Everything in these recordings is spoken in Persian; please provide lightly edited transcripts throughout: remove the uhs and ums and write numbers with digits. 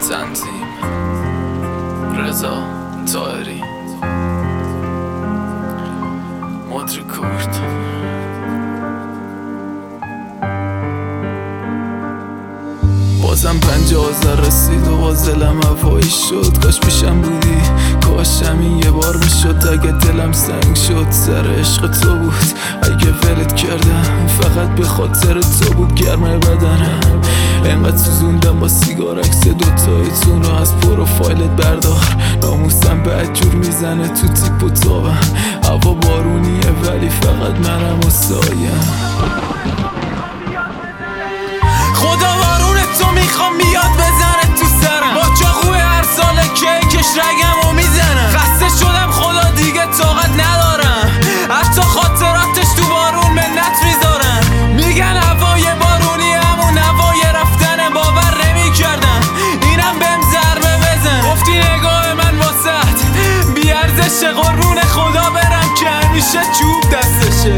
تنظیم رضا طاهری مدری کرد. بازم 50,000 رسید و باز دلم هوایی شد. کاش پیشم بودی، کاش همین یه بار میشد. اگه دلم سنگ شد سر عشق تو بود. اگه ولت کردم فقط به خاطر تو بود. گرم بدنم انقدر سوزوندم با سیگار عکس دوتاییتون رو از پروفایلت بردار. ناموسم بدجور میزنه تو تیپ و تابم. هوا بارونیه ولی فقط منم و سایم. خدا بارون تو میخوام بیاد بزنه تو سرم. با چاقوی هر ساله کیکش رگمو میزنم. خسته شدم خدا دیگه طاقت ندارم. حتی خاطراتش تو بارون منت میذارم. میگن هوای بارونی همون هوای رفتنه. باور نمیکردم اینم بهم ضربه بزن. گفتی نگاه من واسط بیارزشه. قربون خدا برم که همیشه چوب دستشه.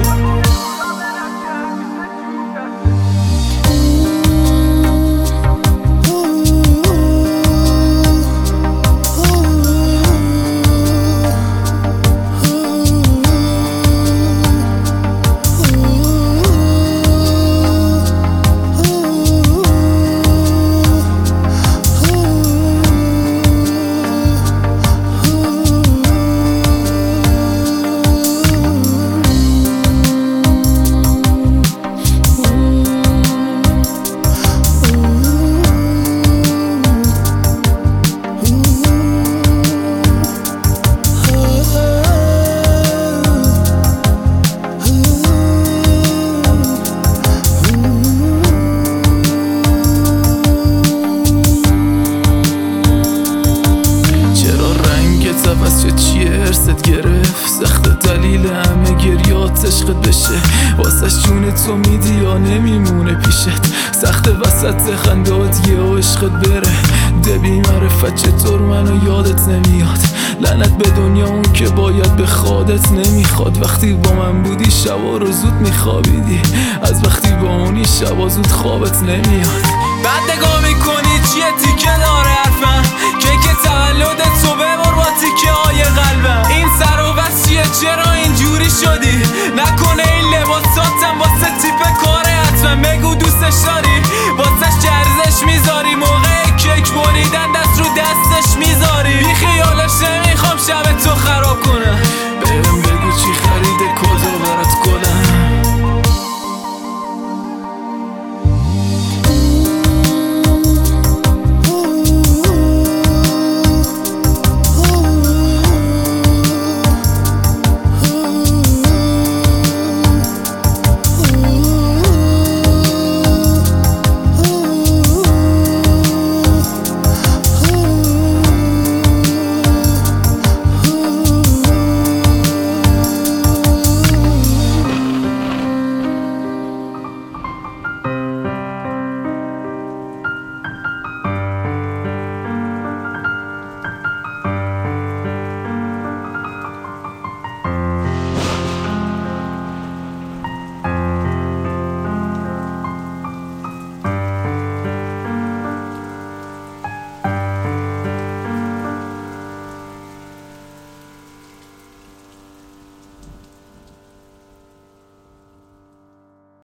بس چیه ارست گرفت سخت دلیل همه گریات عشقت بشه. واسه جون تو میدی یا نمیمونه پیشت. سخت وسط خندات یه عشقت بره. دبی معرفت چطور منو یادت نمیاد. لعنت به دنیا اون که باید به خودت نمیخواد. وقتی با من بودی شبا رو زود میخوابیدی. از وقتی با اونی شبا زود خوابت نمیاد. بعد نگاه میکنی چیه تیکه داره حرفم. کیک تولدت تو ببر با تیکه های قلبم. این سر و بس چیه چرا اینجوری شدی. نکنه این لباساتم واسه تیپ کاره حتما. بگو دوستش داری واسهش چرزش میذاری. موقع کیک بریدن دست رو دستش میذاری. بی خیالش نمیخوام شب تو